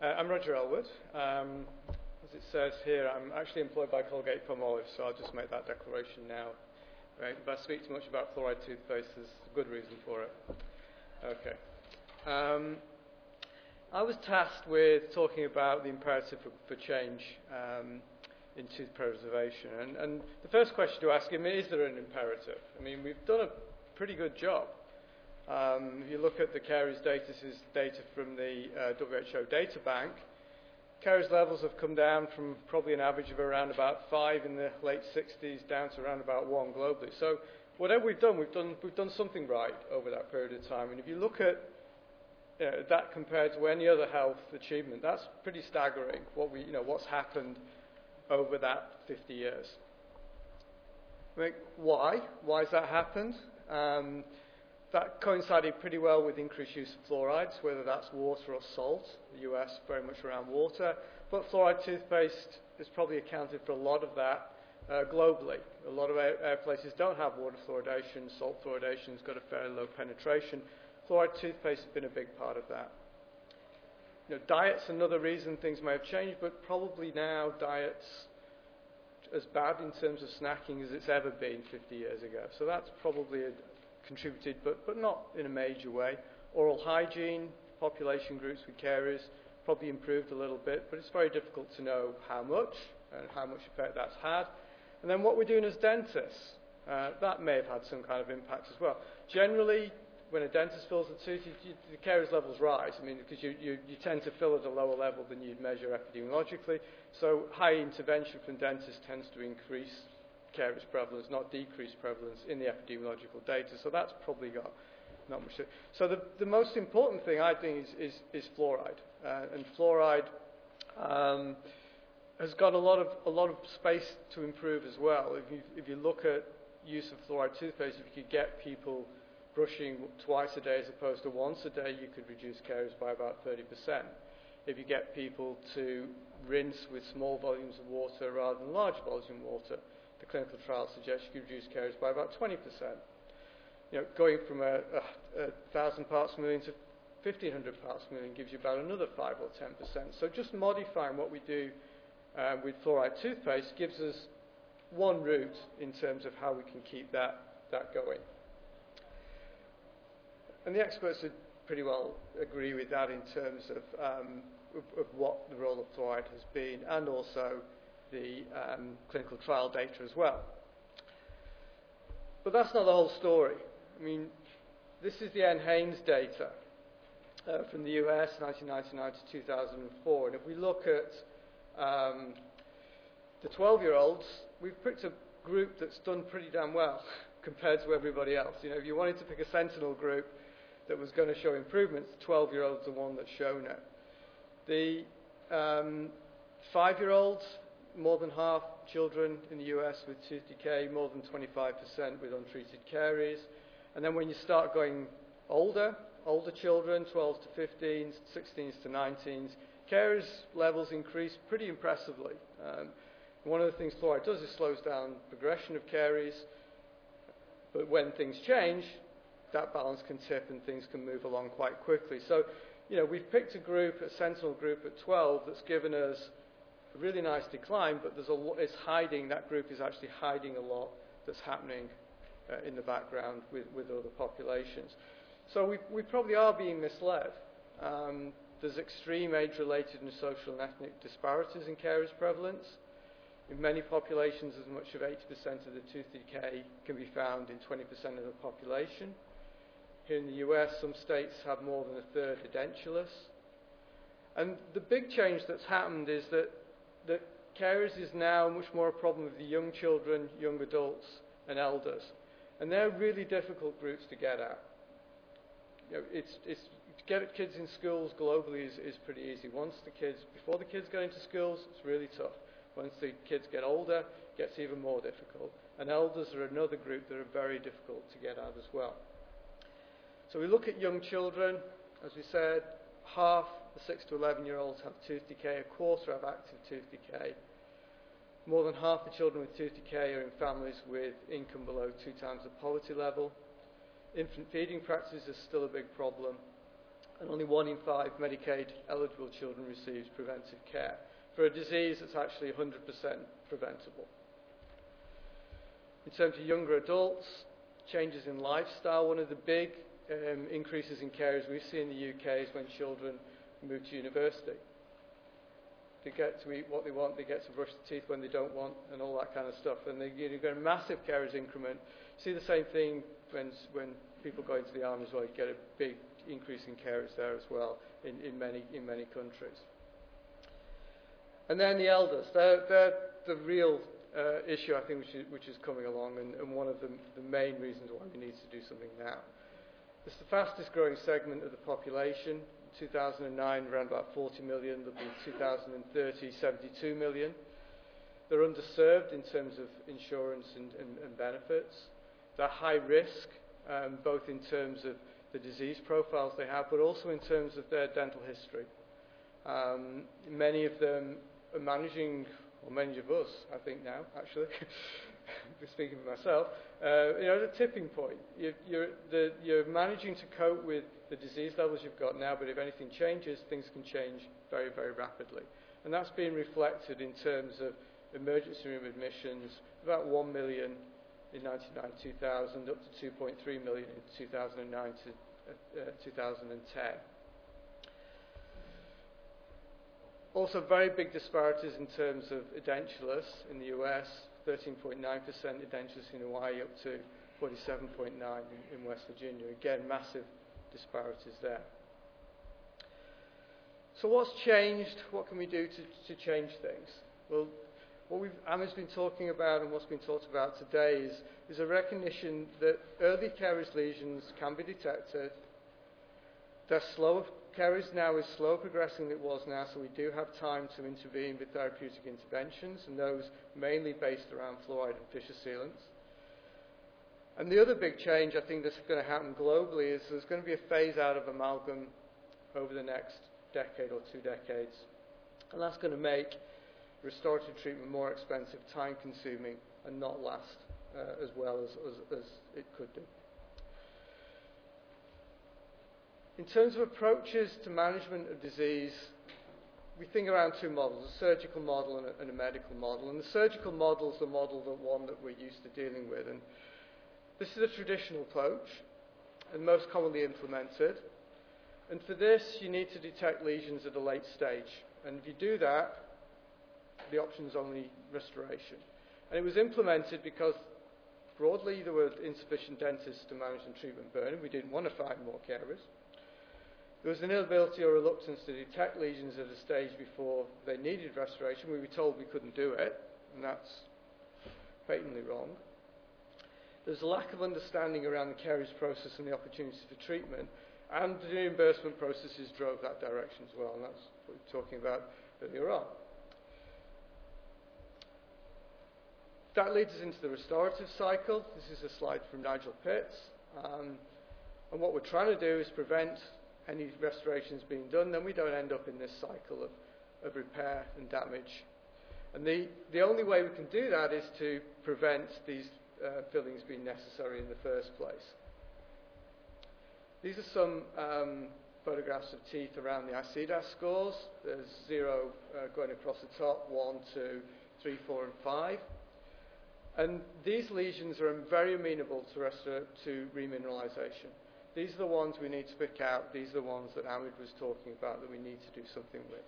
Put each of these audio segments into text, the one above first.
I'm Roger Elwood. As it says here, I'm actually employed by Colgate-Palmolive, so I'll just make that declaration now. Right? If I speak too much about fluoride toothpaste, there's a good reason for it. Okay. I was tasked with talking about the imperative for change in tooth preservation. And the first question to ask him is there an imperative? I mean, we've done a pretty good job. If you look at the caries data, this is data from the WHO data bank. Caries levels have come down from probably an average of around about 5 in the late 60s down to around about 1 globally. So whatever we've done something right over that period of time. And if you look at that compared to any other health achievement, that's pretty staggering. What's happened over that 50 years. I mean, why? Why has that happened? That coincided pretty well with increased use of fluorides, whether that's water or salt. The US very much around water. But fluoride toothpaste has probably accounted for a lot of that globally. A lot of air places don't have water fluoridation. Salt fluoridation's got a fairly low penetration. Fluoride toothpaste has been a big part of that. Diet's another reason things may have changed, but probably now diet's as bad in terms of snacking as it's ever been 50 years ago. So that's probably contributed, but not in a major way. Oral hygiene, population groups with caries, probably improved a little bit, but it's very difficult to know how much and how much effect that's had. And then what we're doing as dentists, that may have had some kind of impact as well. Generally, when a dentist fills a tooth, the caries levels rise. I mean, because you tend to fill at a lower level than you'd measure epidemiologically. So high intervention from dentists tends to increase caries prevalence, not decrease prevalence in the epidemiological data. So that's probably got not much. So the most important thing, I think, is fluoride. And fluoride has got a lot of space to improve as well. If you look at use of fluoride toothpaste, if you could get people brushing twice a day as opposed to once a day, you could reduce caries by about 30%. If you get people to rinse with small volumes of water rather than large volumes of water, the clinical trials suggest you could reduce caries by about 20%. Going from 1,000 parts per million to 1,500 parts per million gives you about another 5 or 10%. So just modifying what we do with fluoride toothpaste gives us one route in terms of how we can keep that going. And the experts would pretty well agree with that in terms of what the role of fluoride has been, and also the clinical trial data as well. But that's not the whole story. I mean, this is the NHANES data from the US, 1999 to 2004. And if we look at the 12-year-olds, we've picked a group that's done pretty damn well compared to everybody else. If you wanted to pick a sentinel group that was going to show improvements, the 12-year-olds are the one that's shown it. The 5-year-olds, more than half children in the US with tooth decay, more than 25% with untreated caries. And then when you start going older children, 12 to 15s, 16s to 19s, caries levels increase pretty impressively. One of the things fluoride does is slows down progression of caries, but when things change, that balance can tip and things can move along quite quickly. So, we've picked a sentinel group at 12 that's given us a really nice decline, but that group is actually hiding a lot that's happening in the background with other populations. So we probably are being misled. There's extreme age-related and social and ethnic disparities in caries prevalence. In many populations, as much of 80% of the tooth decay can be found in 20% of the population. Here in the US, some states have more than a third edentulous. And the big change that's happened is that caries is now much more a problem of the young children, young adults, and elders. And they're really difficult groups to get at. To get at kids in schools globally is pretty easy. Before the kids go into schools, it's really tough. Once the kids get older, it gets even more difficult. And elders are another group that are very difficult to get at as well. So we look at young children. As we said, half the 6 to 11-year-olds have tooth decay, a quarter have active tooth decay. More than half the children with tooth decay are in families with income below 2 times the poverty level. Infant feeding practices is still a big problem. and only 1 in 5 Medicaid-eligible children receives preventive care for a disease that's actually 100% preventable. In terms of younger adults, changes in lifestyle, one of the big increases in carers we see in the UK is when children move to university. They get to eat what they want, they get to brush their teeth when they don't want, and all that kind of stuff. And you get a massive carers increment. See the same thing when people go into the army as well. You get a big increase in carers there as well in many countries. And then the elders. They're the real issue, I think, which is coming along, and one of the main reasons why we need to do something now. It's the fastest growing segment of the population. In 2009, around about 40 million. There'll be 2030, 72 million. They're underserved in terms of insurance and benefits. They're high risk, both in terms of the disease profiles they have, but also in terms of their dental history. Many of them are managing, or many of us, I think now, actually, speaking for myself, at a tipping point. You're managing to cope with the disease levels you've got now, but if anything changes, things can change very, very rapidly. And that's being reflected in terms of emergency room admissions, about 1 million in 1999-2000, up to 2.3 million in 2009 to 2010. Also, very big disparities in terms of edentulous in the US, 13.9% edentulous in Hawaii, up to 47.9% in West Virginia. Again, massive disparities there. So what's changed? What can we do to change things? Well, what Amit's been talking about and what's been talked about today is a recognition that early caries lesions can be detected. They're slower. Caries now is slow progressing than it was now, so we do have time to intervene with therapeutic interventions, and those mainly based around fluoride and fissure sealants. And the other big change I think that's going to happen globally is there's going to be a phase out of amalgam over the next decade or 2 decades. And that's going to make restorative treatment more expensive, time consuming, and not last as well as it could do. In terms of approaches to management of disease, we think around 2 models, a surgical model and a medical model. And the surgical model is the one that we're used to dealing with. And this is a traditional approach and most commonly implemented. And for this, you need to detect lesions at a late stage. And if you do that, the option is only restoration. And it was implemented because broadly there were insufficient dentists to manage and treatment burn. We didn't want to find more carers. There was an inability or reluctance to detect lesions at a stage before they needed restoration. We were told we couldn't do it, and that's patently wrong. There's a lack of understanding around the caries process and the opportunities for treatment, and the reimbursement processes drove that direction as well, and that's what we were talking about earlier on. That leads us into the restorative cycle. This is a slide from Nigel Pitts. And what we're trying to do is prevent any restorations being done, then we don't end up in this cycle of repair and damage. And the only way we can do that is to prevent these fillings being necessary in the first place. These are some photographs of teeth around the ICEDAS scores. There's 0 going across the top, 1, 2, 3, 4, and 5. And these lesions are very amenable to remineralization. These are the ones we need to pick out. These are the ones that Amit was talking about that we need to do something with.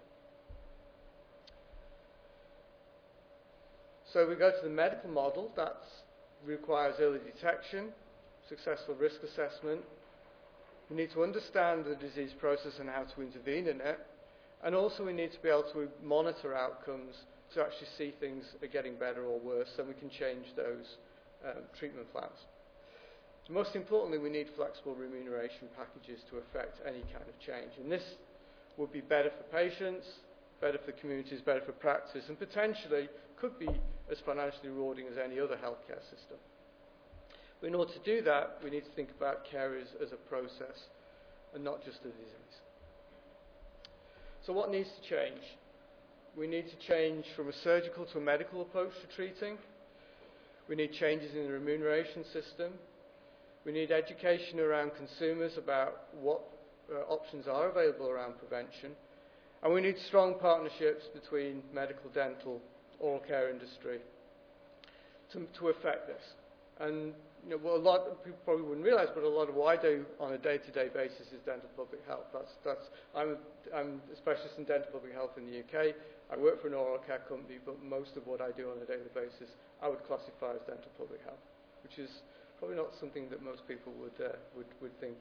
So we go to the medical model. That requires early detection, successful risk assessment. We need to understand the disease process and how to intervene in it. And also we need to be able to monitor outcomes to actually see things are getting better or worse, so we can change those treatment plans. Most importantly, we need flexible remuneration packages to affect any kind of change. And this would be better for patients, better for communities, better for practice, and potentially could be as financially rewarding as any other healthcare system. But in order to do that, we need to think about care as a process and not just a disease. So what needs to change? We need to change from a surgical to a medical approach to treating. We need changes in the remuneration system. We need education around consumers about what options are available around prevention. And we need strong partnerships between medical, dental, oral care industry to affect this. And what a lot of people probably wouldn't realise, but a lot of what I do on a day-to-day basis is dental public health. I'm a specialist in dental public health in the UK. I work for an oral care company, but most of what I do on a daily basis I would classify as dental public health, which is probably not something that most people would think.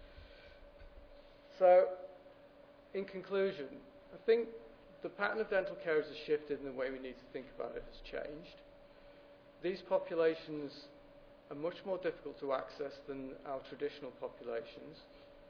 So, in conclusion, I think the pattern of dental care has shifted and the way we need to think about it has changed. These populations are much more difficult to access than our traditional populations.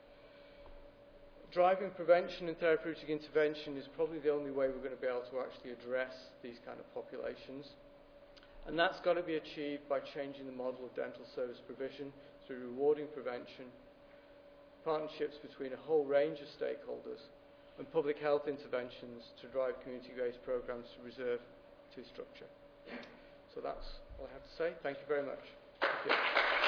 Driving prevention and therapeutic intervention is probably the only way we're going to be able to actually address these kind of populations. And that's got to be achieved by changing the model of dental service provision through rewarding prevention, partnerships between a whole range of stakeholders, and public health interventions to drive community-based programs to reserve tooth structure. So that's all I have to say. Thank you very much. Thank you.